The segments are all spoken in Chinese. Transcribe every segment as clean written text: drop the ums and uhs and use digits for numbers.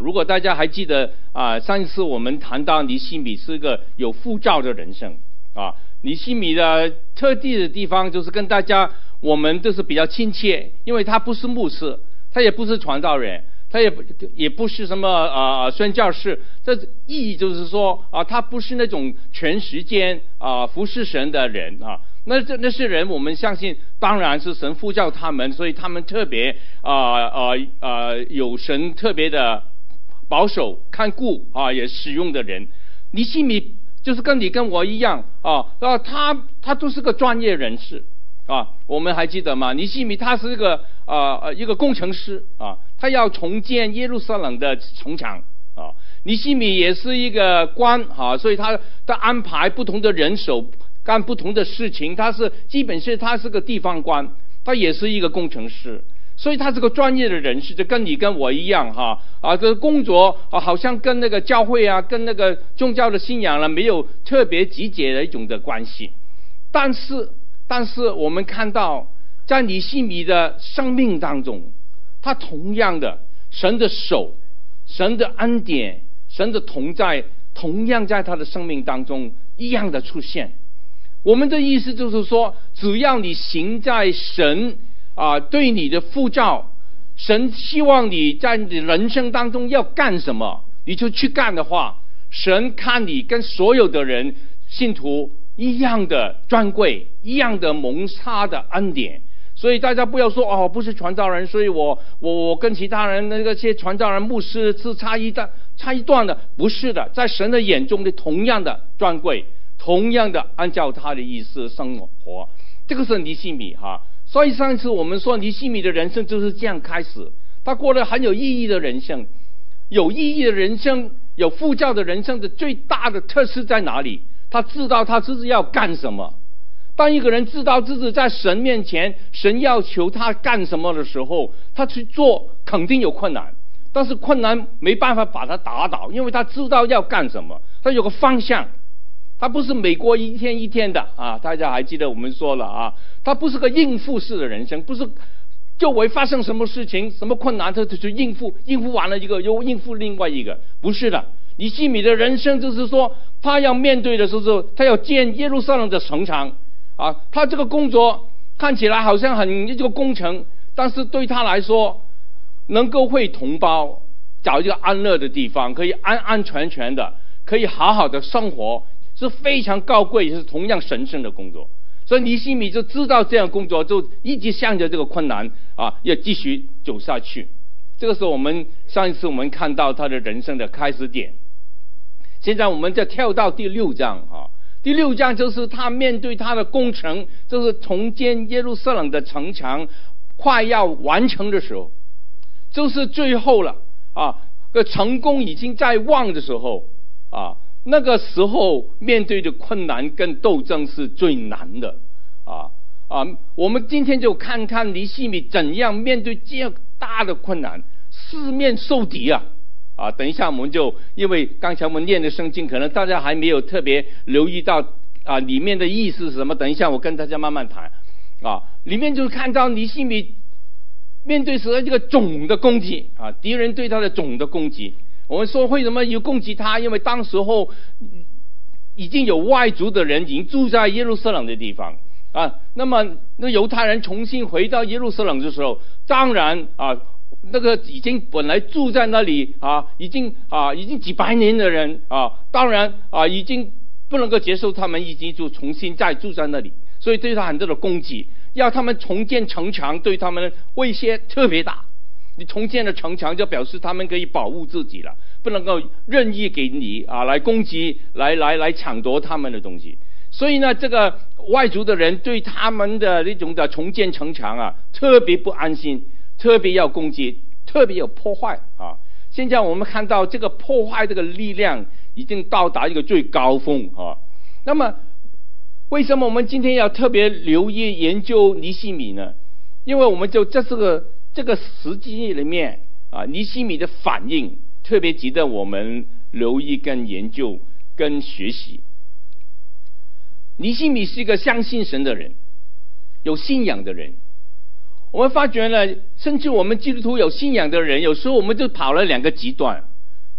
如果大家还记得上一次我们谈到尼希米是个有护照的人生尼希米的特地的地方就是跟大家我们都是比较亲切，因为他不是牧师，他也不是传道人，他也不是什么宣教士，这意义就是说他不是那种全时间服侍神的人那些人我们相信当然是神呼召他们，所以他们特别有神特别的保守看顾也使用的人。尼希米就是跟你跟我一样他都是个专业人士我们还记得吗？尼希米他是一个工程师他要重建耶路撒冷的城墙尼希米也是一个官所以他安排不同的人手干不同的事情，基本是他是个地方官，他也是一个工程师，所以他是个专业的人士，就跟你跟我一样这个工作好像跟那个教会跟那个宗教的信仰没有特别集结的一种的关系。但是我们看到在尼希米的生命当中，他同样的神的手、神的恩典、神的同在同样在他的生命当中一样的出现。我们的意思就是说，只要你行在神对你的呼召，神希望你在你的人生当中要干什么，你就去干的话，神看你跟所有的人信徒一样的尊贵，一样的蒙差的恩典。所以大家不要说不是传道人，所以我跟其他人那些传道人牧师是差一段的，不是的，在神的眼中的同样的尊贵，同样的按照他的意思生活。这个是尼希米所以上一次我们说尼希米的人生就是这样开始，他过了很有意义的人生。有意义的人生，有呼召的人生的最大的特色在哪里？他知道他自己要干什么。当一个人知道自己在神面前，神要求他干什么的时候，他去做肯定有困难，但是困难没办法把他打倒，因为他知道要干什么，他有个方向。他不是每过一天一天的大家还记得我们说了他不是个应付式的人生，不是周围发生什么事情什么困难他就去应付完了一个又应付另外一个，不是的。尼希米的人生就是说，他要面对的时候，他要建耶路撒冷的城墙他这个工作看起来好像一个工程，但是对他来说，能够为同胞找一个安乐的地方，可以安安全全的，可以好好的生活，是非常高贵，是同样神圣的工作。所以尼希米就知道这样工作，就一直向着这个困难要继续走下去。这个是我们上一次我们看到他的人生的开始点。现在我们再跳到第6章第6章就是他面对他的工程，就是重建耶路撒冷的城墙快要完成的时候，就是最后了成功已经在望的时候那个时候面对的困难跟斗争是最难的我们今天就看看尼希米怎样面对这样大的困难，四面受敌等一下我们就因为刚才我们念的圣经可能大家还没有特别留意到里面的意思是什么，等一下我跟大家慢慢谈里面就看到尼希米面对这个总的攻击敌人对他的总的攻击。我们说为什么有攻击他，因为当时候已经有外族的人已经住在耶路撒冷的地方那么那犹太人重新回到耶路撒冷的时候，当然那个已经本来住在那里已经几百年的人当然已经不能够接受他们已经就重新再住在那里，所以对他很多的攻击，要他们重建城墙，对他们威胁特别大。你重建了城墙，就表示他们可以保护自己了，不能够任意给你来攻击，来抢夺他们的东西。所以呢，这个外族的人对他们的那种的重建城墙特别不安心，特别要攻击，特别有破坏现在我们看到这个破坏这个力量已经到达一个最高峰那么为什么我们今天要特别留意研究尼希米呢？因为我们就这个时机里面尼希米的反应特别值得我们留意跟研究跟学习。尼希米是一个相信神的人，有信仰的人。我们发觉了，甚至我们基督徒有信仰的人，有时候我们就跑了两个极端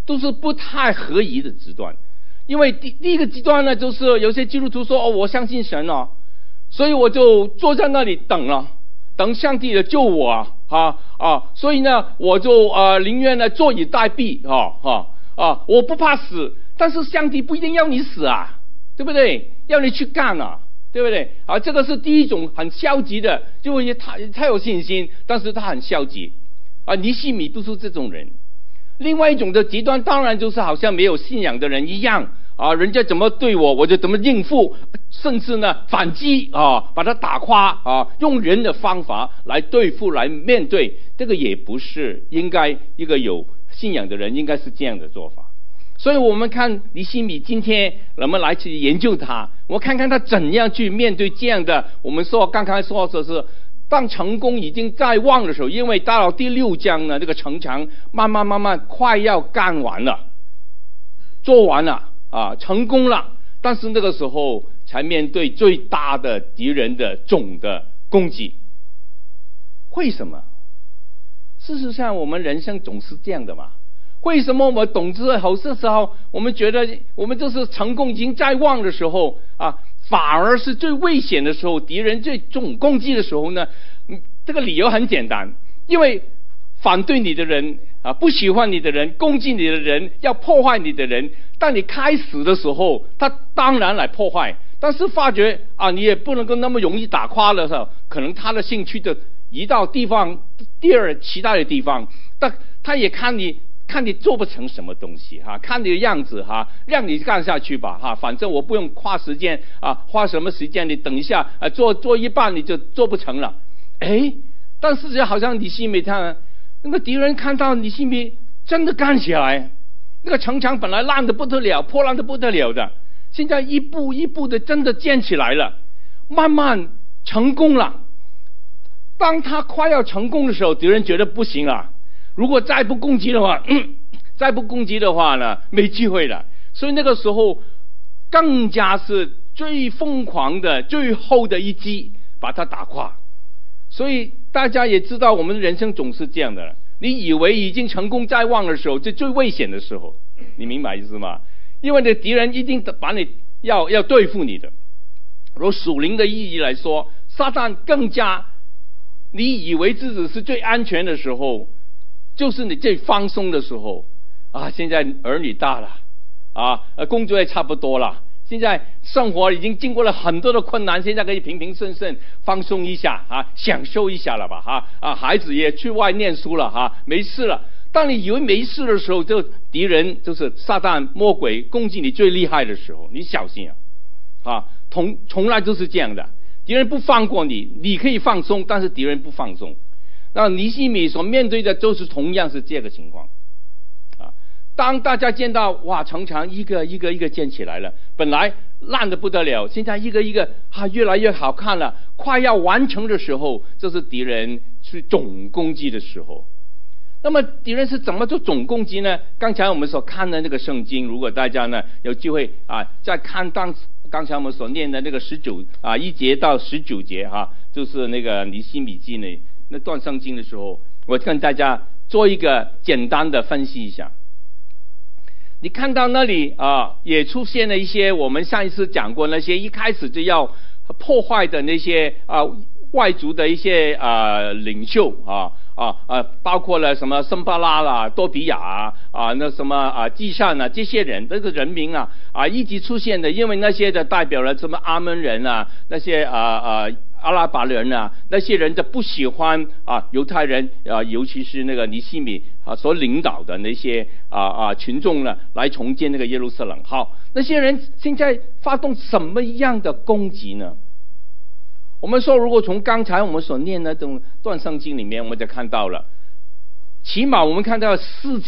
都是不太合宜的极端。因为第一个极端呢，就是有些基督徒说我相信神哦，所以我就坐在那里等上帝来救我所以呢我就宁愿呢坐以待毙我不怕死，但是上帝不一定要你死啊，对不对？要你去干啊，对不对？这个是第一种很消极的，就他有信心，但是他很消极尼希米不是这种人。另外一种的极端当然就是好像没有信仰的人一样人家怎么对我就怎么应付，甚至呢反击把他打垮用人的方法来对付来面对，这个也不是应该一个有信仰的人应该是这样的做法。所以我们看尼希米今天我们来去研究他，我看看他怎样去面对这样的，我们说刚才说的是当成功已经在望的时候，因为到了第6章呢，这个城墙慢慢快要干完了，做完了成功了，但是那个时候才面对最大的敌人的总的攻击。为什么？事实上我们人生总是这样的嘛。为什么我们懂之后的时候，我们觉得我们就是成功已经在望的时候反而是最危险的时候，敌人最重攻击的时候呢？这个理由很简单，因为反对你的人不喜欢你的人，攻击你的人，要破坏你的人，当你开始的时候他当然来破坏，但是发觉你也不能够那么容易打垮了时候，可能他的兴趣就移到其他的地方，但他也看你做不成什么东西看你的样子让你干下去吧反正我不用花时间花什么时间，你等一下做一半你就做不成了。但是好像尼希米他那个敌人看到尼希米真的干起来，那个城墙本来烂得不得了，破烂得不得了的，现在一步一步的真的建起来了，慢慢成功了。当他快要成功的时候，敌人觉得不行了，如果再不攻击的话呢，没机会了。所以那个时候更加是最疯狂的最后的一击把他打垮。所以大家也知道我们的人生总是这样的，你以为已经成功在望的时候，这最危险的时候，你明白意思吗？因为你的敌人一定把你要对付你的。如属灵的意义来说，撒旦更加你以为自己是最安全的时候，就是你最放松的时候现在儿女大了工作也差不多了，现在生活已经经过了很多的困难，现在可以平平顺顺放松一下享受一下了吧孩子也去外念书了没事了。当你以为没事的时候，就敌人就是撒旦魔鬼攻击你最厉害的时候，你小心从来都是这样的，敌人不放过你，你可以放松，但是敌人不放松。那尼希米所面对的就是同样是这个情况当大家见到城墙一个一个建起来了，本来烂得不得了，现在一个一个越来越好看了，快要完成的时候，这是敌人去总攻击的时候。那么敌人是怎么做总攻击呢？刚才我们所看的那个圣经，如果大家呢有机会再看刚才我们所念的那个1节到19节就是那个尼希米记那段圣经的时候，我跟大家做一个简单的分析一下。你看到那里也出现了一些我们上一次讲过那些一开始就要破坏的那些外族的一些领袖包括了什么森巴拉啦、多比亚那什么基善这些人，这个人名一直出现的，因为那些的代表了什么阿门人那些阿拉伯人那些人就不喜欢犹太人尤其是那个尼希米所领导的那些群众呢，来重建那个耶路撒冷。好，那些人现在发动什么样的攻击呢？我们说，如果从刚才我们所念的段圣经里面，我们就看到了，起码我们看到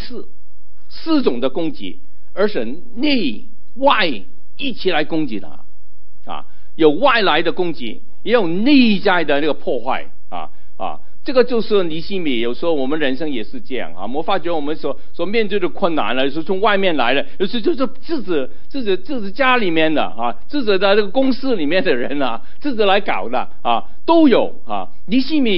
4种的攻击，而是内外一起来攻击他有外来的攻击，也有内在的那个破坏这个就是尼希米。有时候我们人生也是这样我们发觉我们所面对的困难有时从外面来的，有时就是自己家里面的自己的这个公司里面的人自己来搞的都有尼希米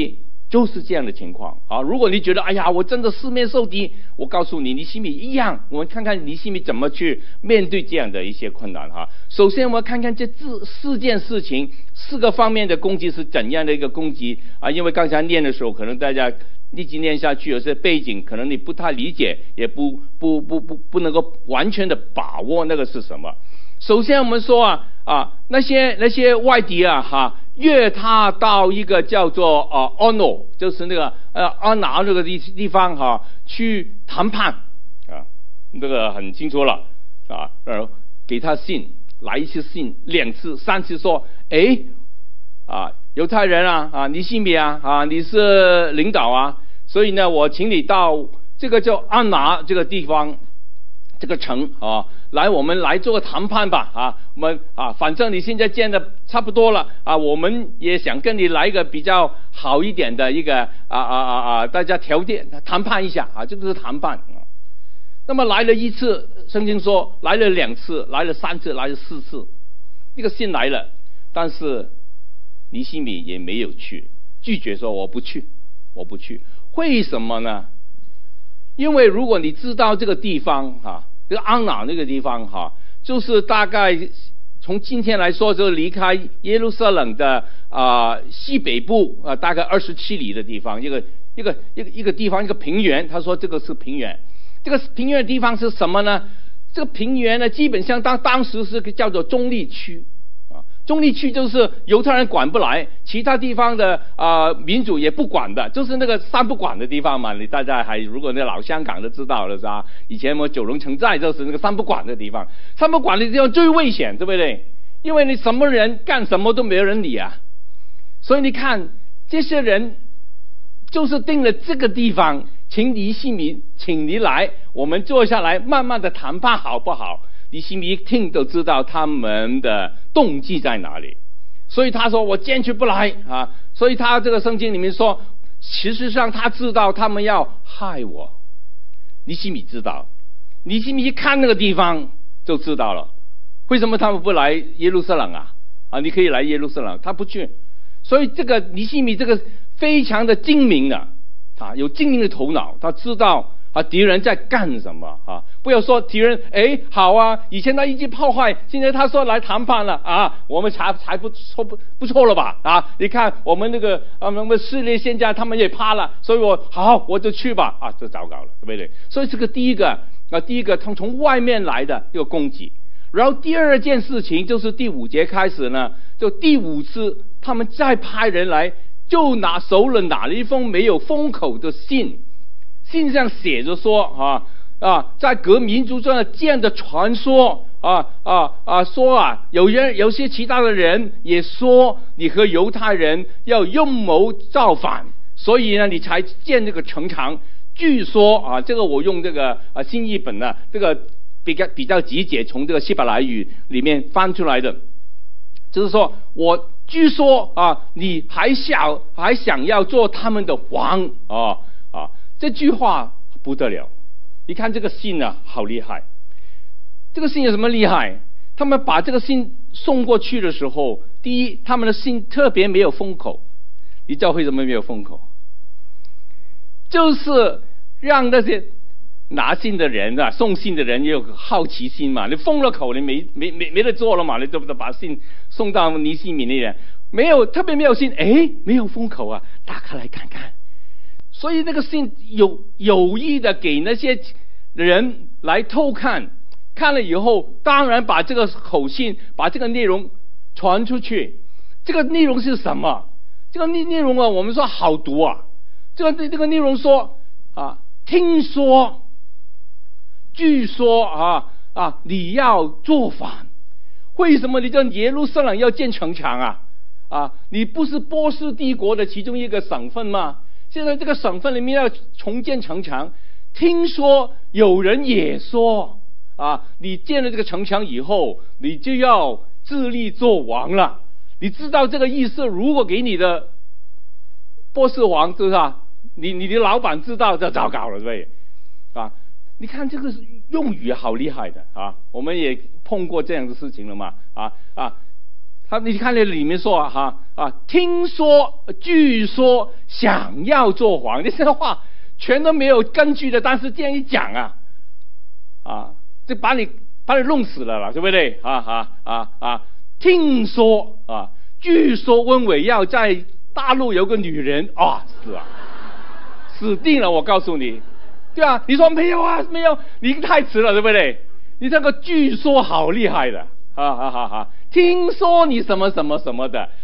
就是这样的情况啊！如果你觉得哎呀，我真的四面受敌，我告诉你，尼希米一样。我们看看尼希米怎么去面对这样的一些困难哈。首先，我们看看这四件事情4个方面的攻击是怎样的一个攻击啊？因为刚才念的时候，可能大家一直念下去，有些背景可能你不太理解，也不能够完全的把握那个是什么。首先，我们说那些外敌约他到一个叫做ono，就是那个安拿这个地方去谈判这个很清楚了给他信，来一次信，2次、3次说，犹太人尼希米你是领导所以呢，我请你到这个叫安拿这个地方，这个城我们来做个谈判吧我们反正你现在建的差不多了我们也想跟你来一个比较好一点的一个大家条件谈判一下这个是谈判那么来了1次，圣经说来了2次，来了3次，来了4次，这个信来了，但是尼希米也没有去，拒绝说我不去。为什么呢？因为如果你知道这个地方这个安拿那个地方就是大概从今天来说，就离开耶路撒冷的西北部大概27里的地方，一个地方，一个平原。他说这个是平原，这个平原的地方是什么呢？这个平原呢，基本上当时是个叫做中立区中立区就是犹太人管不来，其他地方的民主也不管的，就是那个3不管的地方嘛。大家如果那老香港都知道了是吧？以前我九龙城寨就是那个3不管的地方，3不管的地方最危险，对不对？因为你什么人干什么都没有人理所以你看这些人就是定了这个地方，请尼希米，请你来，我们坐下来慢慢的谈判好不好？尼希米一听都知道他们的动机在哪里，所以他说我坚决不来所以他这个圣经里面说，事实上他知道他们要害我。尼希米知道，尼希米一看那个地方就知道了，为什么他们不来耶路撒冷你可以来耶路撒冷，他不去。所以这个尼希米这个非常的精明的有精明的头脑，他知道敌人在干什么不要说敌人好以前他一直破坏，现在他说来谈判了我们才不错了吧你看我们那个我们势力现在他们也怕了，所以我就去吧这糟糕了，对不对？所以这个第一个从外面来的一个攻击。然后第二件事情就是第5节开始呢，就第5次他们再派人来，就拿了一封没有封口的信，信上写着说在各民族中的这样的传说说有些其他的人也说你和犹太人要阴谋造反，所以呢你才建这个城墙。据说这个我用这个新译本呢，这个比较集解，从这个希伯来语里面翻出来的，就是说我据说你还想要做他们的王这句话不得了。你看这个信好厉害。这个信有什么厉害？他们把这个信送过去的时候，第一，他们的信特别没有封口。你知道为什么没有封口？就是让那些拿信的人送信的人也有好奇心嘛。你封了口，你没得做了嘛，你对不对？把信送到尼希米那人，特别没有信，没有封口打开来看看。所以那个信有意的给那些人来偷看，看了以后，当然把这个口信，把这个内容传出去。这个内容是什么？这个内容我们说好读这个内容说听说，据说你要做反。为什么你在耶路撒冷要建城墙你不是波斯帝国的其中一个省份吗？现在这个省份里面要重建城墙，听说有人也说你建了这个城墙以后，你就要自立做王了。你知道这个意思？如果给你的波斯王，是不是你的老板知道，就糟糕了，对不对？你看这个用语好厉害的我们也碰过这样的事情了嘛你看那里面说听说、据说、想要做王，这些话全都没有根据的，但是这样一讲就把你弄死了，对不对？听说据说温伟耀在大陆有个女人死定了，我告诉你，对啊，你说没有啊，没有，你太迟了，对不对？你这个据说好厉害的听说你什么什么什么的，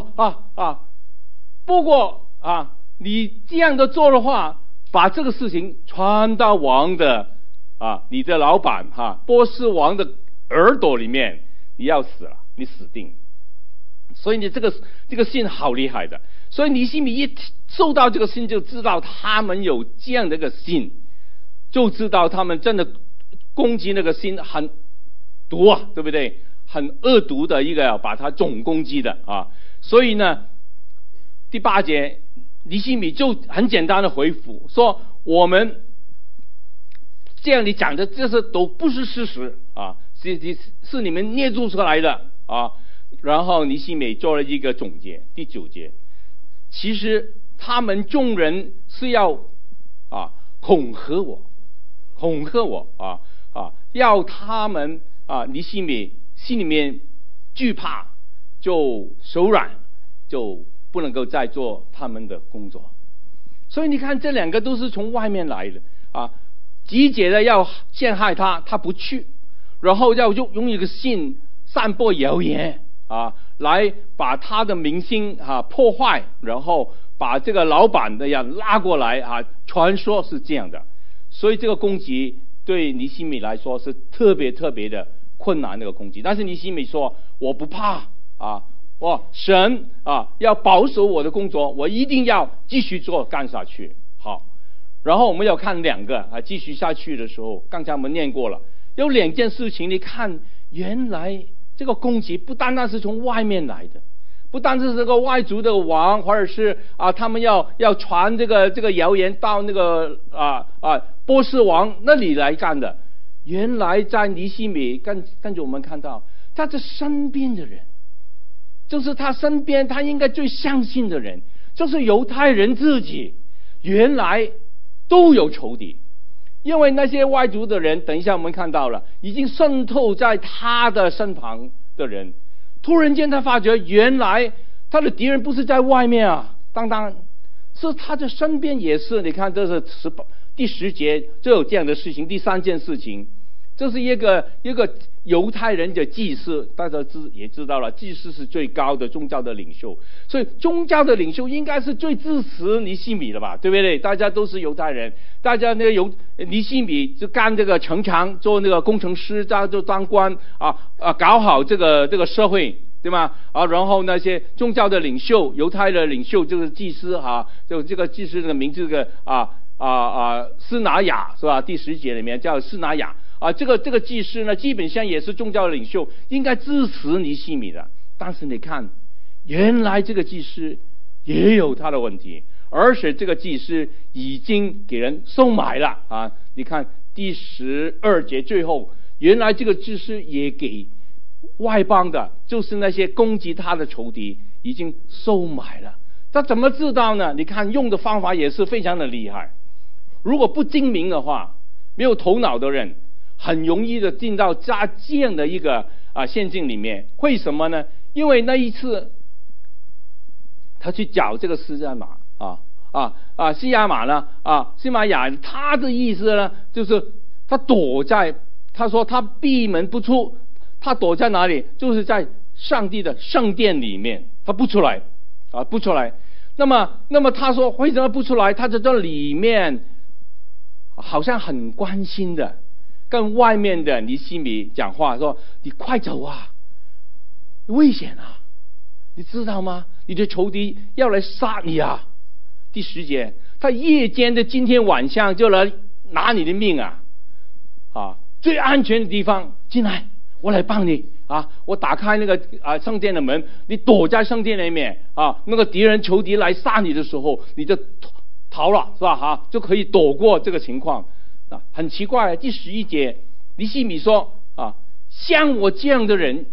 不过你这样的做的话，把这个事情传到王的你的老板波斯王的耳朵里面，你要死了，你死定。所以你这个信好厉害的，所以尼希米一收到这个信，就知道他们有这样的一个信，就知道他们真的攻击那个信很毒对不对？很恶毒的一个把他总攻击的所以呢，第8节尼希米就很简单的回复说，我们这样你讲的这是都不是事实是你们捏造出来的然后尼希米做了一个总结，第9节，其实他们众人是要恐吓我要他们尼希米心里面惧怕，就手软，就不能够再做他们的工作。所以你看，这2个都是从外面来的集结的要陷害他，他不去，然后要用一个信散播谣言来把他的明星破坏，然后把这个老板的拉过来传说是这样的。所以这个攻击对尼希米来说是特别特别的困难的一个攻击。但是尼希米说，我不怕神要保守我的工作，我一定要继续干下去。好，然后我们要看2个继续下去的时候，刚才我们念过了，有2件事情，你看原来这个攻击不单单是从外面来的，不单是这个外族的王，或者是他们要传这个谣言到那个波斯王那里来干的。原来在尼希米跟着我们看到他的身边的人，就是他身边他应该最相信的人，就是犹太人自己，原来都有仇敌。因为那些外族的人，等一下我们看到了，已经渗透在他的身旁的人，突然间他发觉原来他的敌人不是在外面当然是他的身边也是。你看这是第10节就有这样的事情。第3件事情，这是一个犹太人的祭司，大家也知道了，祭司是最高的宗教的领袖，所以宗教的领袖应该是最支持尼希米的吧，对不对？大家都是犹太人，大家那个尼希米就干这个城墙，做那个工程师，就当官搞好这个社会，对吗？然后那些宗教的领袖，犹太的领袖就是祭司就这个祭司的名字施拿雅是吧？第10节里面叫施拿雅这个祭司呢，基本上也是宗教领袖，应该支持尼希米的。但是你看，原来这个祭司也有他的问题，而且这个祭司已经给人收买了你看第12节最后，原来这个祭司也给外邦的，就是那些攻击他的仇敌，已经收买了。他怎么知道呢？你看用的方法也是非常的厉害。如果不精明的话，没有头脑的人很容易的进到这样的一个陷阱里面。为什么呢？因为那一次他去找这个西亚玛西亚玛呢西玛雅，他的意思呢就是他躲在，他说他闭门不出，他躲在哪里？就是在上帝的圣殿里面，他不出来不出来。那么他说为什么不出来？他在这里面好像很关心的跟外面的尼希米讲话，说你快走危险你知道吗？你的仇敌要来杀你第10节，他夜间的今天晚上就来拿你的命最安全的地方进来，我来帮你我打开那个圣殿的门，你躲在圣殿里面那个敌人仇敌来杀你的时候，你就逃了是吧就可以躲过这个情况很奇怪。第11节尼希米说像我这样的人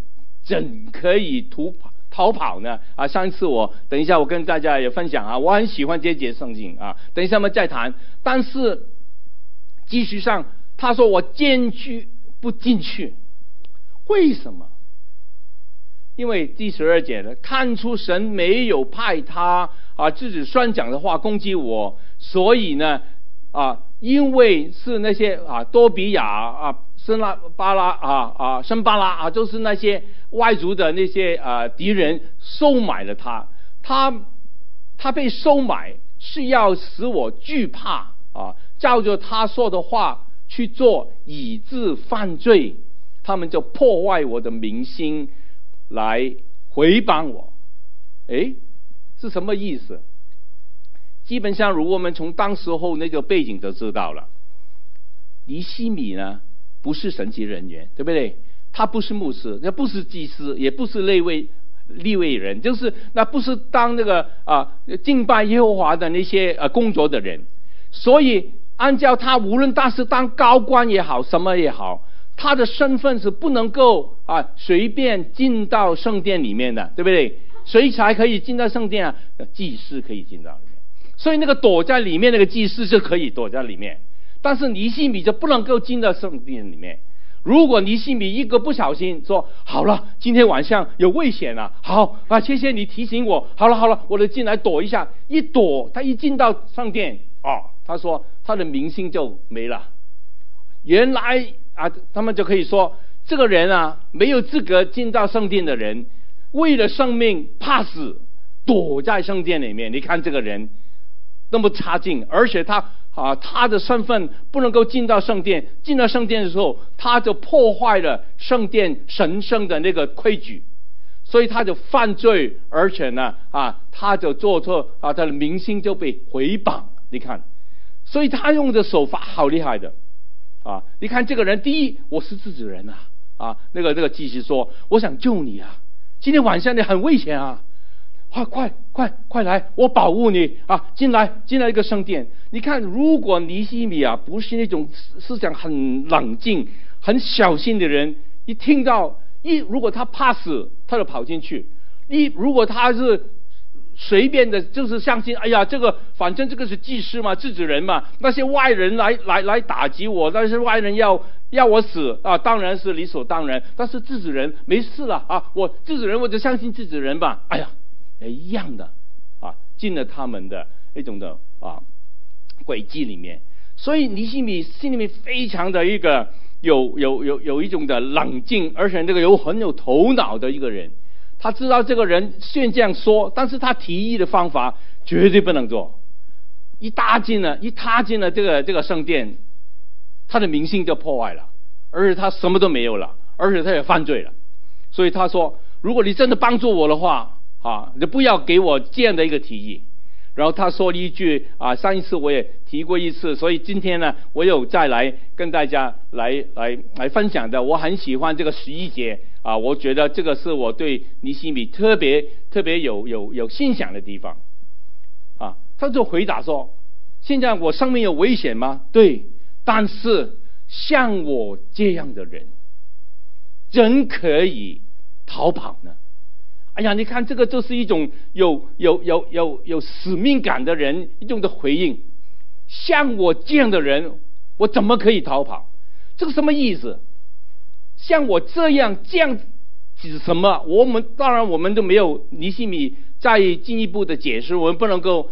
怎可以逃跑呢？上一次等一下我跟大家也分享我很喜欢这节圣经等一下我们再谈。但是继续上，他说我进去不进去，为什么？因为第12节呢，看出神没有派他自己宣讲的话攻击我，所以呢因为是那些多比亚申巴拉就是那些外族的那些敌人收买了他被收买是要使我惧怕照着他说的话去做，以致犯罪，他们就破坏我的民心来回谤我。是什么意思？基本上如果我们从当时候那个背景都知道了，尼希米呢不是神职人员，对不对？他不是牧师，也不是祭司，也不是利未人，就是那不是当那个敬拜耶和华的那些工作的人。所以按照他，无论他是当高官也好，什么也好，他的身份是不能够随便进到圣殿里面的，对不对？谁才可以进到圣殿祭司可以进到里面。所以那个躲在里面那个祭司是可以躲在里面，但是尼希米就不能够进到圣殿里面。如果尼希米一个不小心说好了，今天晚上有危险了，好谢谢你提醒我，好了，我就进来躲一下。一躲，他一进到圣殿他说他的名声就没了。原来他们就可以说这个人没有资格进到圣殿的人，为了生命怕死躲在圣殿里面。你看这个人那么差劲，而且他的身份不能够进到圣殿，进到圣殿的时候他就破坏了圣殿神圣的那个规矩，所以他就犯罪，而且呢他就做错他的名声就被毁谤。你看，所以他用的手法好厉害的你看这个人，第一，我是自己人那个祭司说我想救你今天晚上你很危险快来，我保护你进来一个圣殿。你看，如果尼希米不是那种思想很冷静很小心的人，一听到如果他怕死他就跑进去，如果他是随便的就是相信这个反正这个是祭司嘛，自己人嘛，那些外人来打击我，那些外人要我死当然是理所当然，但是自己人没事了我自己人我就相信自己人吧。一样的进了他们的那种的轨迹里面。所以尼希米心里面非常的一个有一种的冷静，而且这个很有头脑的一个人。他知道这个人虽然这样说，但是他提议的方法绝对不能做。一踏进了这个圣殿，他的名声就破坏了，而且他什么都没有了，而且他也犯罪了。所以他说，如果你真的帮助我的话你不要给我这样的一个提议。然后他说了一句上一次我也提过一次，所以今天呢我有再来跟大家来分享的。我很喜欢这个11节我觉得这个是我对尼希米特别有欣赏的地方他就回答说，现在我生命有危险吗？对，但是像我这样的人怎可以逃跑呢？你看这个就是一种有使命感的人一种的回应。像我这样的人我怎么可以逃跑？这个什么意思？像我这样指什么？当然我们都没有尼希米再进一步的解释，我们不能够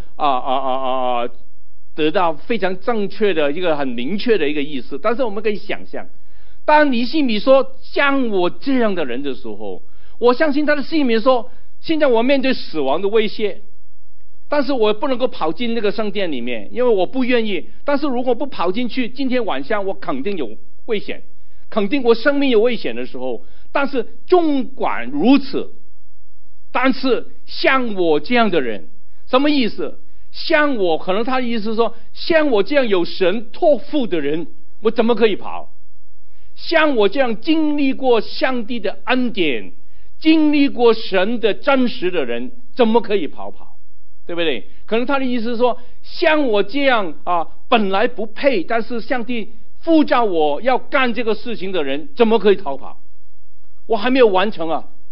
得到非常正确的一个很明确的一个意思，但是我们可以想象，当尼希米说像我这样的人的时候，我相信他的心里面说，现在我面对死亡的威胁，但是我不能够跑进那个圣殿里面，因为我不愿意。但是如果不跑进去，今天晚上我肯定有危险，肯定我生命有危险的时候。但是尽管如此，但是像我这样的人，什么意思？像我，可能他的意思是说，像我这样有神托付的人，我怎么可以跑？像我这样经历过上帝的恩典，经历过神的真实的人，怎么可以跑？对不对？可能他的意思是说，像我这样本来不配，但是上帝呼召我要干这个事情的人，怎么可以逃跑？我还没有完成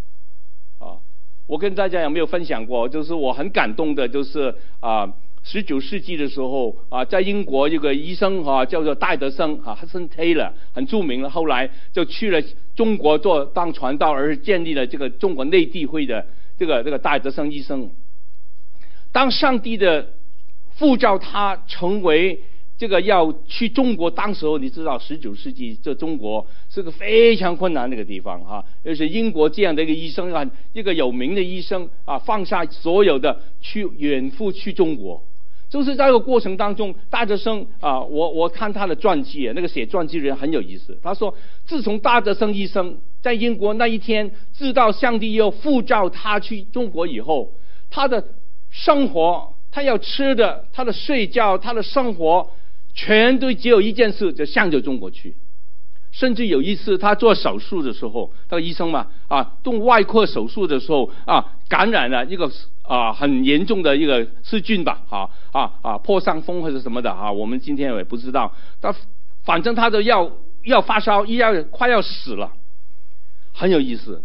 我跟大家有没有分享过？就是我很感动的，就是19世纪的时候在英国有个医生叫做戴德生Hudson Taylor 很著名了，后来就去了中国当传道，而建立了这个中国内地会的这个戴德生医生。当上帝的呼召他成为这个要去中国，当时候你知道19世纪这中国是个非常困难的一个地方就是英国这样的一个医生一个有名的医生放下所有的远赴去中国。就是在这个过程当中，戴德生我看他的传记，那个写传记的人很有意思。他说，自从戴德生医生在英国那一天知道上帝要呼召他去中国以后，他的生活，他要吃的，他的睡觉，他的生活，全都只有一件事，就向着中国去。甚至有一次他做手术的时候，那个医生嘛动外科手术的时候感染了一个很严重的一个细菌吧破伤风或者什么的我们今天也不知道。反正他都要发烧，快要死了。很有意思。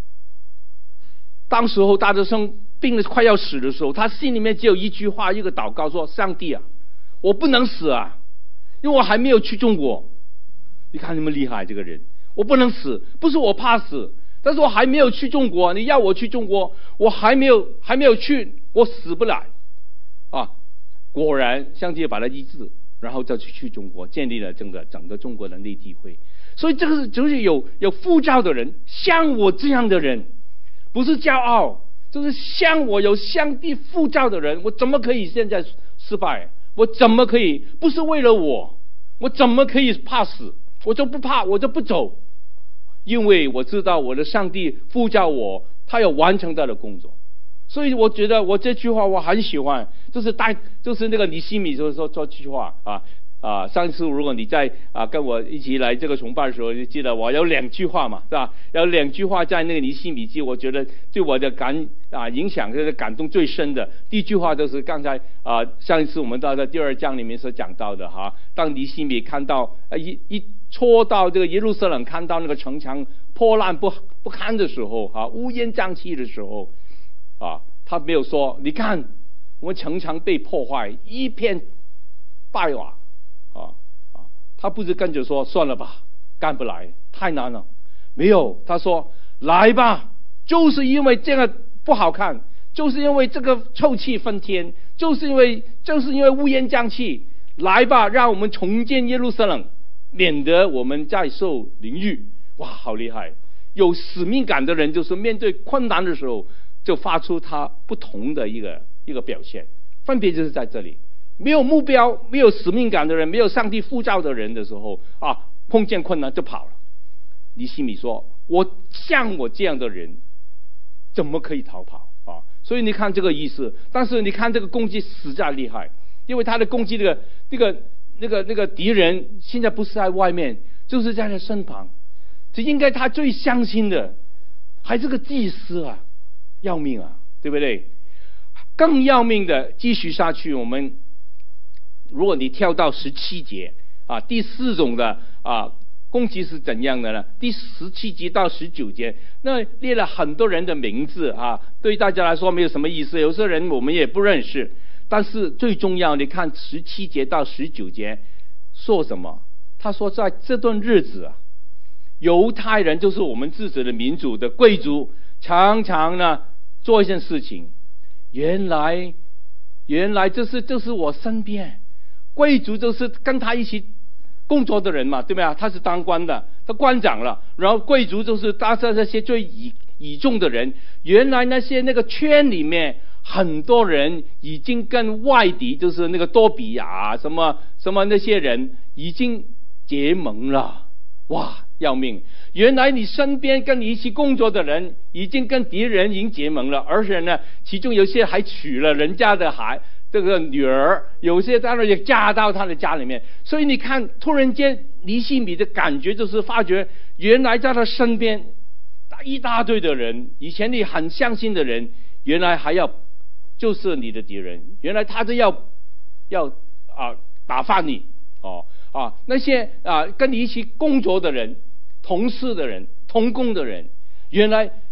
当时候戴德生病得快要死的时候，他心里面只有一句话，一个祷告说：上帝我不能死因为我还没有去中国。你看你们厉害，这个人，我不能死，不是我怕死，但是我还没有去中国。你要我去中国，我还没有去，我死不来果然上帝把他医治，然后再去中国，建立了整个中国的内地会。所以这个就是有呼召的人，像我这样的人，不是骄傲，就是像我有上帝呼召的人，我怎么可以现在失败？我怎么可以不是为了我怎么可以怕死？我就不怕，我就不走，因为我知道我的上帝呼召我，他要完成他的工作。所以我觉得我这句话我很喜欢，就是那个尼希米说这句话上次如果你在跟我一起来这个崇拜的时候，就记得我有2句话嘛，是吧？有2句话在那个尼希米记，我觉得对我的影响就是感动最深的。第一句话就是刚才上一次我们到第2章里面所讲到的当尼希米看到一戳到这个耶路撒冷，看到那个城墙破烂不堪的时候乌烟瘴气的时候他没有说你看我们城墙被破坏一片败瓦他不是跟着说算了吧，干不来，太难了。没有，他说来吧，就是因为这个不好看，就是因为这个臭气熏天，就是因为乌烟瘴气，来吧，让我们重建耶路撒冷，免得我们再受凌辱。哇，好厉害！有使命感的人，就是面对困难的时候，就发出他不同的一个表现，分别就是在这里。没有目标、没有使命感的人，没有上帝呼召的人的时候碰见困难就跑了。尼希米说：像我这样的人，怎么可以逃跑所以你看这个意思。但是你看这个攻击实在厉害，因为他的攻击那个敌人现在不是在外面，就是在他身旁。这应该他最相信的，还是个祭司要命对不对？更要命的，继续下去，如果你跳到17节第4种的攻击是怎样的呢？第17节到19节，那列了很多人的名字对大家来说没有什么意思，有些人我们也不认识。但是最重要，你看17节到19节说什么？他说在这段日子犹太人就是我们自己的民族的贵族，常常呢做一件事情。原来这是我身边贵族，就是跟他一起工作的人嘛，对吧？他是当官的，他官长了，然后贵族就是大家这些最倚重的人。原来那个圈里面很多人已经跟外敌，就是那个多比亚什么那些人已经结盟了。哇，要命！原来你身边跟你一起工作的人已经跟敌人已经结盟了，而且呢其中有些还娶了人家的这个女儿，有些当然也嫁到他的家里面。所以你看突然间尼希米的感觉就是发觉，原来在他身边一大堆的人，以前你很相信的人，原来还要就是你的敌人，原来他是要打发你那些跟你一起工作的人、同事的人、同工的人，原来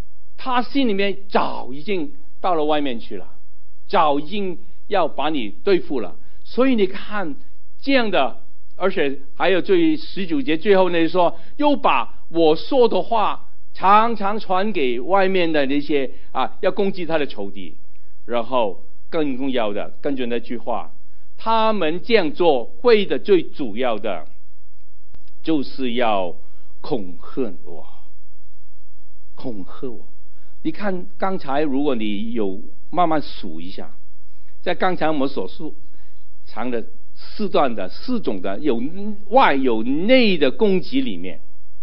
他心里面早已经到了外面去了，早已经要把你对付了。所以你看这样的，而且还有19节最后那说，又把我说的话常常传给外面的那些要攻击他的仇敌。然后更重要的，跟着那句话，他们这样做会的最主要的就是要恐吓我，恐吓我。你看刚才，如果你有慢慢数一下，在刚才我们所述长的4种的有外有内的攻击里面，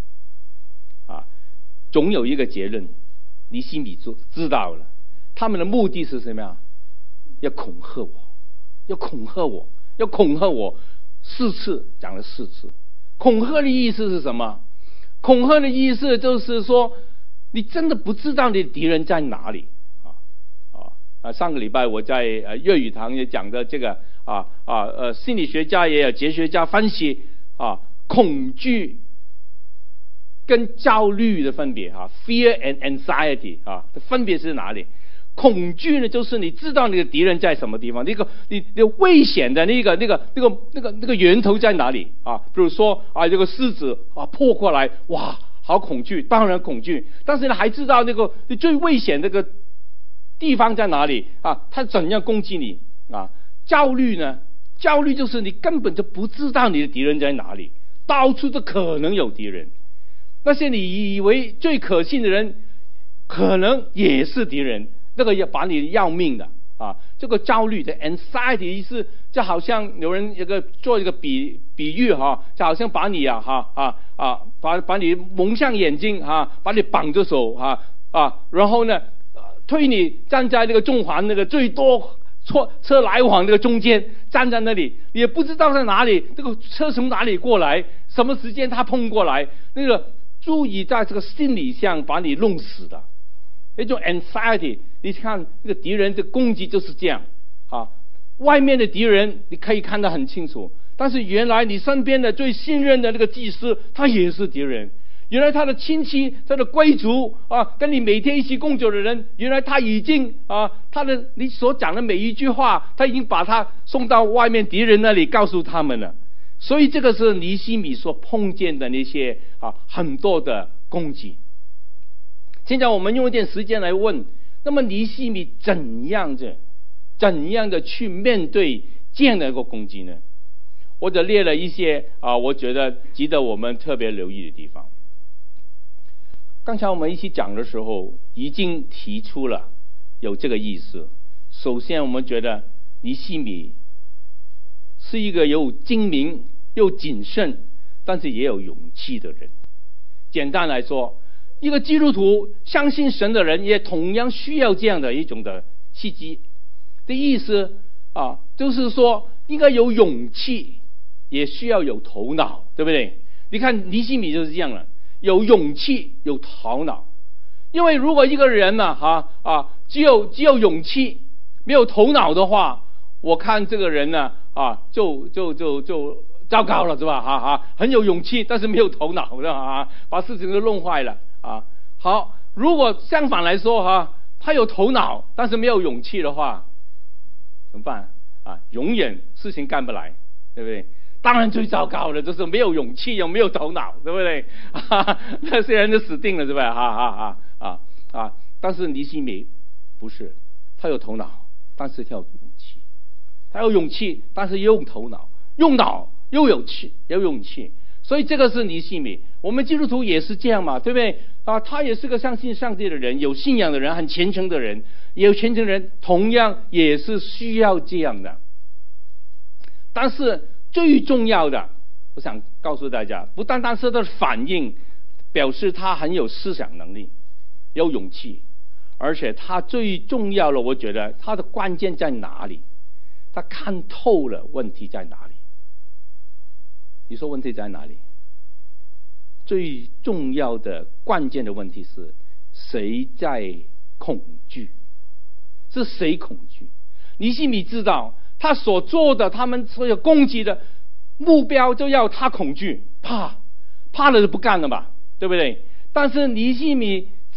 总有一个结论，你心里就知道了。他们的目的是什么呀？要恐吓我，要恐吓我，要恐吓我，4次讲了4次。恐吓的意思是什么？恐吓的意思就是说，你真的不知道你的敌人在哪里上个礼拜我在粤语堂也讲的这个心理学家也有哲学家分析恐惧跟焦虑的分别fear and anxiety 分别是哪里？恐惧呢，就是你知道你的敌人在什么地方，你危险的那个源头在哪里比如说这个狮子扑过来，哇，好恐惧，当然恐惧。但是呢，还知道那个你最危险那个地方在哪里他怎样攻击你焦虑呢？焦虑就是你根本就不知道你的敌人在哪里，到处都可能有敌人。那些你以为最可信的人，可能也是敌人。这个要把你要命的这个焦虑的 anxiety 意思，就好像有人做一个比喻就好像把你把你蒙上眼睛把你绑着手然后呢推你站在那个中环那个最多车来往那个中间，站在那里也不知道在哪里，这个车从哪里过来，什么时间他碰过来，那个注意在这个心理上把你弄死的那种 anxiety。你看那个敌人的攻击就是这样外面的敌人你可以看得很清楚，但是原来你身边的最信任的那个祭司，他也是敌人。原来他的亲戚，他的贵族跟你每天一起工作的人，原来他已经你所讲的每一句话，他已经把他送到外面敌人那里告诉他们了。所以这个是尼希米所碰见的那些很多的攻击。现在我们用一点时间来问，那么尼希米怎样的去面对这样的一个攻击呢？我就列了一些我觉得值得我们特别留意的地方。刚才我们一起讲的时候已经提出了有这个意思。首先我们觉得尼希米是一个有精明又谨慎但是也有勇气的人。简单来说，一个基督徒相信神的人也同样需要这样的一种的契机的意思就是说应该有勇气，也需要有头脑，对不对？你看尼希米就是这样了，有勇气有头脑。因为如果一个人呢只有勇气没有头脑的话，我看这个人呢就糟糕了，是吧？很有勇气但是没有头脑的把事情都弄坏了好，如果相反来说他有头脑但是没有勇气的话，怎么办永远事情干不来，对不对？当然最糟糕的就是没有勇气又没有头脑，对不对？那些人就死定了，是吧？但是尼希米不是，他有头脑但是他有勇气，他有勇气但是也有头脑，用脑又有勇气。所以这个是尼希米。我们基督徒也是这样嘛，对不对他也是个相信上帝的人，有信仰的人，很虔诚的人，也有虔诚的人同样也是需要这样的。但是最重要的，我想告诉大家，不单单是他的反应表示他很有思想能力有勇气，而且他最重要的，我觉得他的关键在哪里？他看透了问题在哪里。你说问题在哪里？最重要的关键的问题是谁在恐惧？是谁恐惧？尼希米知道他所做的，他们所有攻击的目标就要他恐惧，怕了就不干了吧，对不对？但是尼希米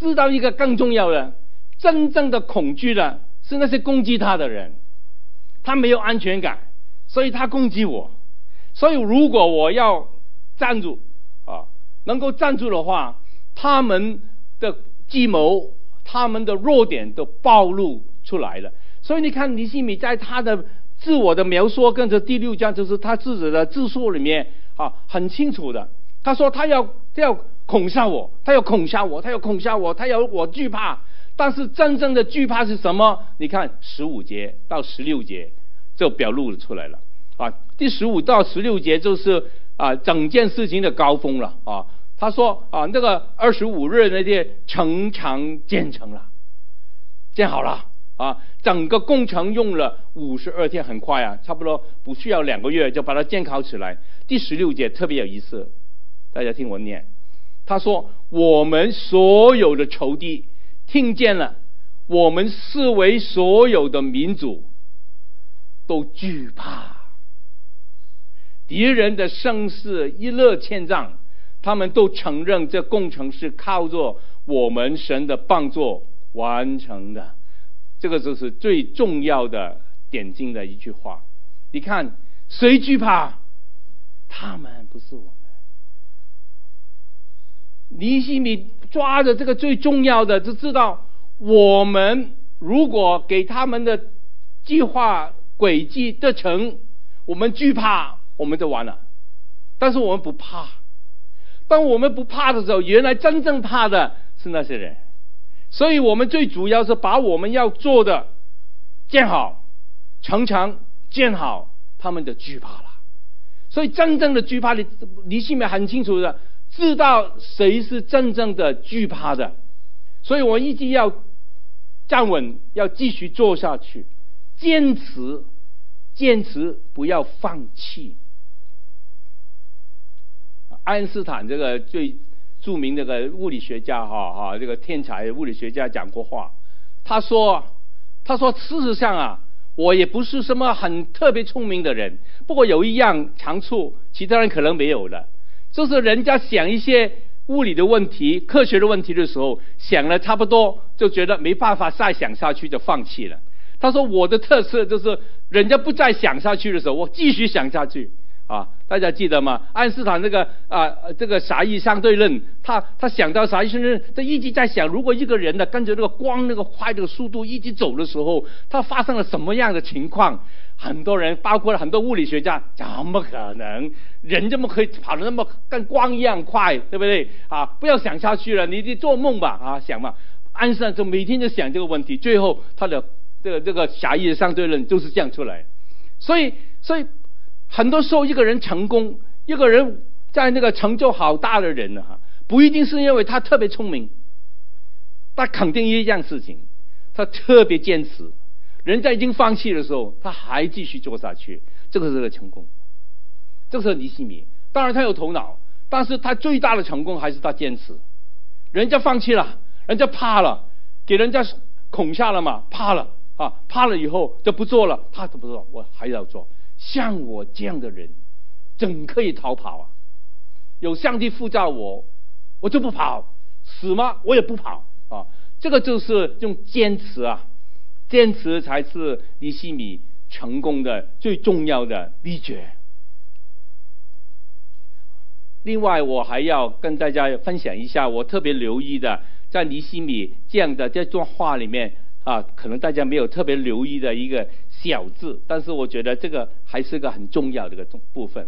知道一个更重要的，真正的恐惧的是那些攻击他的人，他没有安全感，所以他攻击我。所以如果我要站住能够站住的话，他们的计谋，他们的弱点都暴露出来了。所以你看尼希米在他的自我的描述跟着第6章，就是他自己的自述里面很清楚的。他说他要恐吓我，他要恐吓我，他要恐吓我，他要我惧怕。但是真正的惧怕是什么？你看15节到16节就表露出来了第15到16节就是整件事情的高峰了他说那个25日那些城墙建成了，建好了整个工程用了52天，很快差不多不需要2个月就把它建好起来。第16节特别有意思，大家听我念。他说我们所有的仇敌听见了，我们视为所有的民族都惧怕，敌人的声势一落千丈，他们都承认这工程是靠着我们神的帮助完成的。这个就是最重要的点睛的一句话。你看谁惧怕？他们，不是我们。尼希米抓着这个最重要的，就知道我们如果给他们的计划轨迹得成，我们惧怕，我们就完了。但是我们不怕。当我们不怕的时候，原来真正怕的是那些人。所以我们最主要是把我们要做的建好，城墙建好，他们的惧怕了。所以真正的惧怕，尼希米很清楚的知道谁是真正的惧怕的。所以我一直要站稳，要继续做下去，坚持不要放弃。爱因斯坦这个最著名这个物理学家这个天才物理学家讲过话。他说事实上我也不是什么很特别聪明的人，不过有一样长处其他人可能没有的，就是人家想一些物理的问题、科学的问题的时候，想了差不多就觉得没办法再想下去就放弃了。他说我的特色就是人家不再想下去的时候，我继续想下去大家记得吗？爱因斯坦这个狭义相对论，他想到狭义相对论，他一直在想，如果一个人跟着那个光那个快的速度一直走的时候，他发生了什么样的情况？很多人，包括很多物理学家，怎么可能？人怎么可以跑得那么跟光一样快，对不对？不要想下去了，你做梦吧想嘛。爱因斯坦就每天就想这个问题，最后他的这个狭义相对论就是这样出来。所以很多时候一个人成功，一个人在那个成就好大的人不一定是因为他特别聪明，他肯定一样事情，他特别坚持，人家已经放弃的时候他还继续做下去，这个是个成功。这个是尼希米，当然他有头脑，但是他最大的成功还是他坚持。人家放弃了，人家怕了，给人家恐吓了嘛，怕了怕了以后就不做了，他怎么做？我还要做。像我这样的人怎可以逃跑有上帝呼召我就不跑，死吗我也不跑这个就是用坚持坚持才是尼希米成功的最重要的秘诀。另外我还要跟大家分享一下我特别留意的，在尼希米这样的这段话里面可能大家没有特别留意的一个小字，但是我觉得这个还是个很重要的一个部分。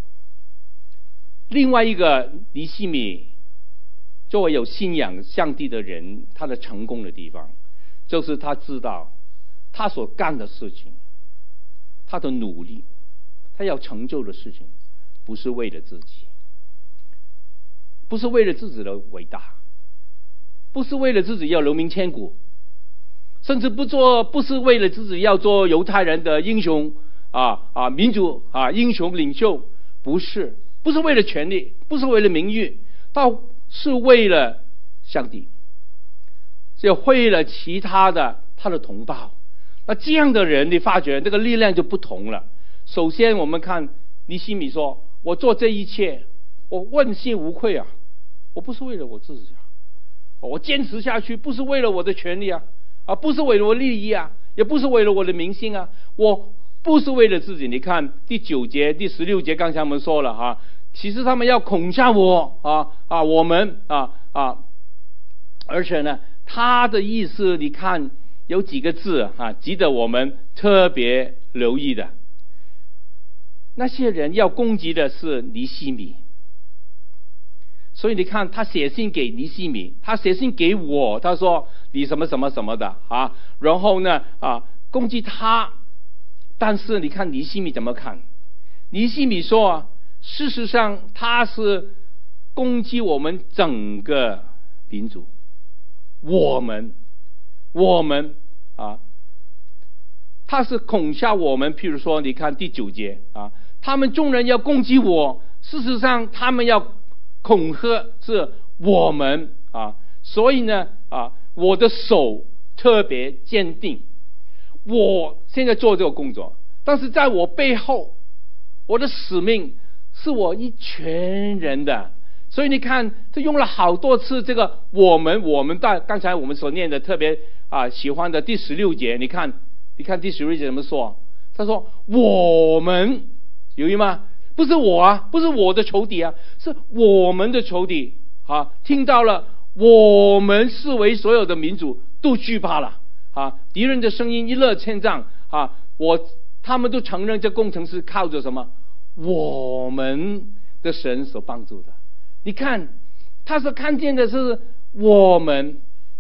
另外一个尼希米作为有信仰上帝的人，他的成功的地方就是他知道他所干的事情，他的努力，他要成就的事情不是为了自己，不是为了自己的伟大，不是为了自己要留名千古，甚至不是为了自己要做犹太人的英雄民族英雄领袖，不是为了权力，不是为了名誉，倒是为了上帝，是为了其他的他的同胞。那这样的人你发觉这个力量就不同了。首先我们看尼希米说，我做这一切我问心无愧我不是为了我自己我坚持下去不是为了我的权利啊，不是为了我利益啊，也不是为了我的名声啊，我不是为了自己。你看第9节、第16节，刚才我们说了其实他们要恐吓我我们而且呢，他的意思你看有几个字值得我们特别留意的。那些人要攻击的是尼希米，所以你看他写信给尼希米，他写信给我，他说你什么什么什么的然后呢攻击他。但是你看尼希米怎么看？尼希米说事实上他是攻击我们整个民族，我们他是恐吓我们。譬如说你看第9节他们众人要攻击我，事实上他们要恐吓是我们所以呢我的手特别坚定，我现在做这个工作，但是在我背后我的使命是我一群人的。所以你看这用了好多次这个我们刚才我们所念的特别喜欢的第16节，你看第16节怎么说？他说我们，有意吗？不是我不是我的仇敌是我们的仇敌听到了我们视为所有的民族都惧怕了敌人的声音一落千丈他们都承认这工程是靠着什么？我们的神所帮助的。你看他所看见的是我们，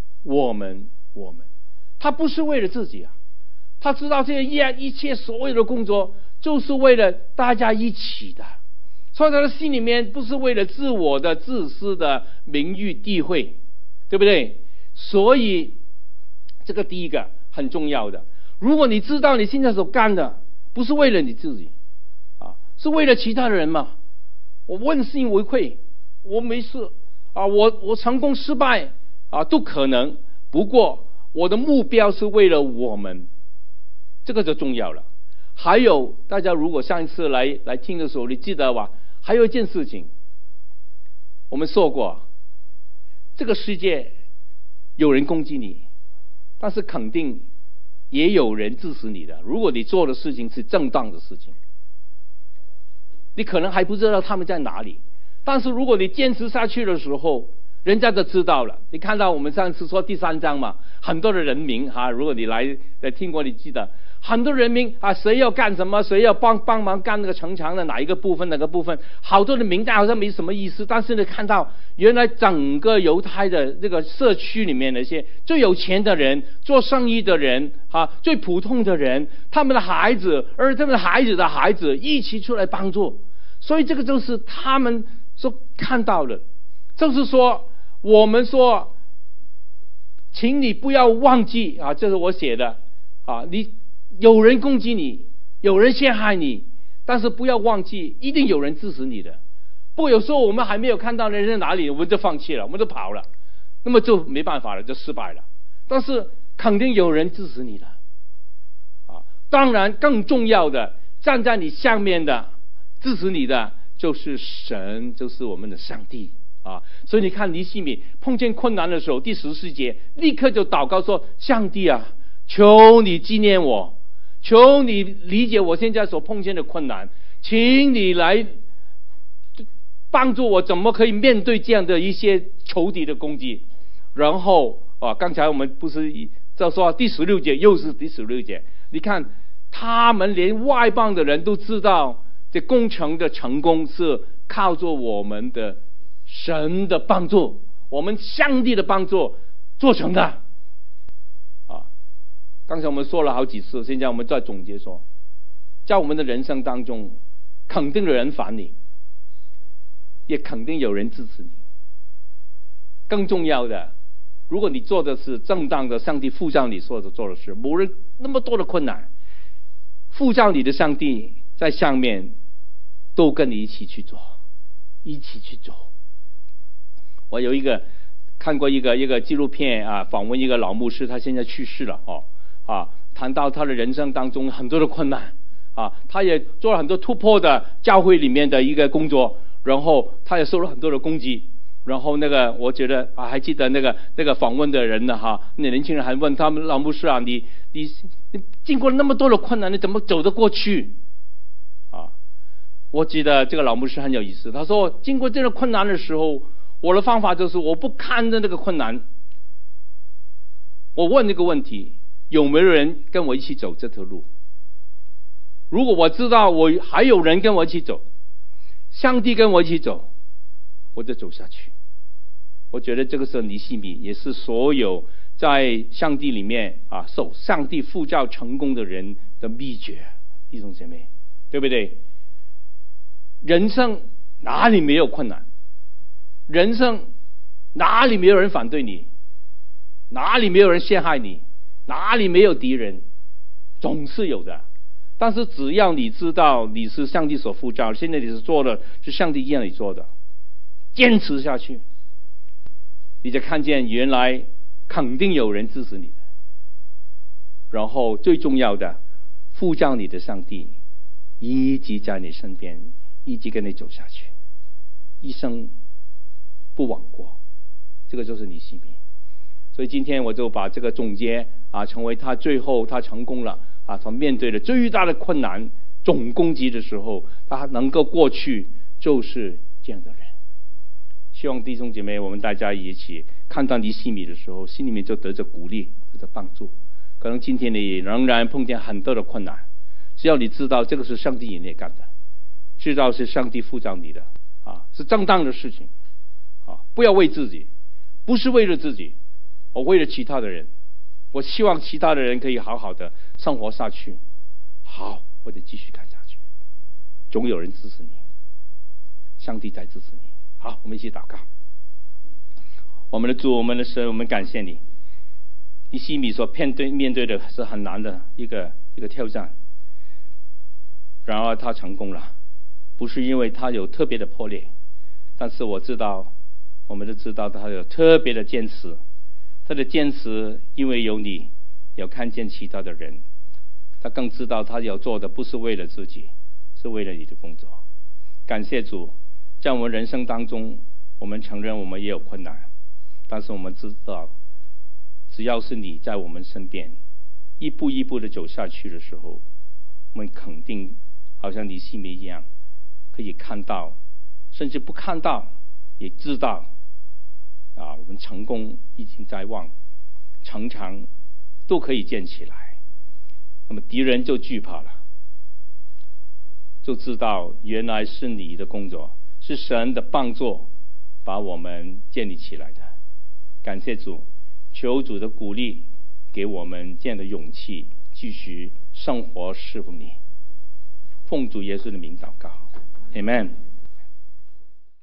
他不是为了自己他知道这些一切所有的工作就是为了大家一起的，所以他的心里面不是为了自我的自私的名誉地位，对不对？所以这个第一个很重要的，如果你知道你现在所干的不是为了你自己是为了其他人嘛，我问心无愧，我没事我成功失败都可能，不过我的目标是为了我们，这个就重要了。还有大家如果上一次来听的时候，你记得吧？还有一件事情我们说过，这个世界有人攻击你，但是肯定也有人支持你的。如果你做的事情是正当的事情，你可能还不知道他们在哪里，但是如果你坚持下去的时候，人家就知道了。你看到我们上次说第3章嘛，很多的人名如果你来听过，你记得很多人名谁要干什么，谁要帮忙干那个城墙的哪个部分，好多的名单好像没什么意思，但是你看到原来整个犹太的这个社区里面那些最有钱的人、做生意的人最普通的人，他们的孩子而他们的孩子的孩子一起出来帮助，所以这个就是他们所看到的。就是说我们说请你不要忘记这是我写的你有人攻击你，有人陷害你，但是不要忘记一定有人支持你的。不过有时候我们还没有看到人在哪里，我们就放弃了，我们就跑了，那么就没办法了，就失败了。但是肯定有人支持你的当然更重要的，站在你下面的支持你的就是神，就是我们的上帝所以你看尼希米碰见困难的时候，第14节立刻就祷告说，上帝求你纪念我，求你理解我现在所碰见的困难，请你来帮助我怎么可以面对这样的一些仇敌的攻击。然后刚才我们不是就说第16节，又是第16节，你看他们连外邦的人都知道这工程的成功是靠着我们的神的帮助，我们上帝的帮助做成的刚才我们说了好几次，现在我们再总结说，在我们的人生当中，肯定有人烦你，也肯定有人支持你。更重要的，如果你做的是正当的，上帝呼召你做的事，无论那么多的困难，呼召你的上帝在上面都跟你一起去做，一起去做。我有看过一个纪录片访问一个老牧师，他现在去世了谈到他的人生当中很多的困难他也做了很多突破的教会里面的一个工作，然后他也受了很多的攻击， 然后我觉得还记得那个访问的人呢那年轻人还问他们老牧师啊，你经过那么多的困难，你怎么走得过去？我记得这个老牧师很有意思，他说经过这个困难的时候，我的方法就是我不看着那个困难，我问这个问题，有没有人跟我一起走这条路？如果我知道我还有人跟我一起走，上帝跟我一起走，我就走下去。我觉得这个是尼希米，也是所有在上帝里面受上帝呼召成功的人的秘诀，弟兄姐妹，对不对？人生哪里没有困难？人生哪里没有人反对你？哪里没有人陷害你？哪里没有敌人？总是有的。但是只要你知道你是上帝所呼召，现在你是做的是上帝让你做的，坚持下去，你就看见原来肯定有人支持你的。然后最重要的，呼召你的上帝一直在你身边，一直跟你走下去，一生不枉过。这个就是尼希米。所以今天我就把这个总结成为他最后他成功了他面对了最大的困难总攻击的时候，他能够过去，就是这样的人。希望弟兄姐妹我们大家一起看到尼希米的时候，心里面就得着鼓励，得着帮助。可能今天你仍然碰见很多的困难，只要你知道这个是上帝引你干的，知道是上帝呼召你的是正当的事情不要为自己，不是为了自己，我为了其他的人，我希望其他的人可以好好的生活下去。好，我得继续干下去，总有人支持你，上帝在支持你。好，我们一起祷告。我们的主，我们的神，我们感谢你。尼希米所面对的是很难的一个挑战，然而他成功了，不是因为他有特别的破裂，但是我们都知道他有特别的坚持。他的坚持因为有你，有看见其他的人，他更知道他要做的不是为了自己，是为了你的工作。感谢主，在我们人生当中，我们承认我们也有困难，但是我们知道只要是你在我们身边一步一步的走下去的时候，我们肯定好像尼希米一样，可以看到，甚至不看到也知道我们成功已经在望，常常都可以建起来，那么敌人就惧怕了，就知道原来是你的工作，是神的帮助把我们建立起来的。感谢主，求主的鼓励给我们这样的勇气，继续生活侍奉你。奉主耶稣的名祷告 Amen。